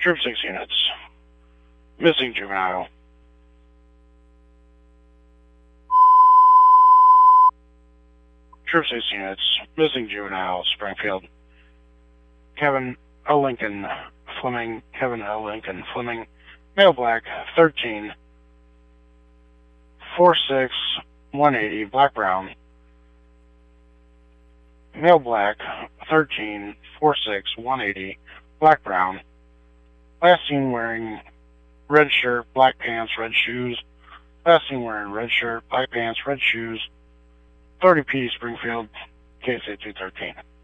Troop 6 units. Missing juvenile. Troop 6 units. Missing juvenile. Springfield. Kevin O. Lincoln Fleming. Kevin O. Lincoln Fleming. Male black. 13. 4'6", 180. Black brown. Male black. 13. 4'6", 180. Black brown. Last seen wearing red shirt, black pants, red shoes. Last seen wearing red shirt, black pants, red shoes. 30 PD Springfield, KSA 213.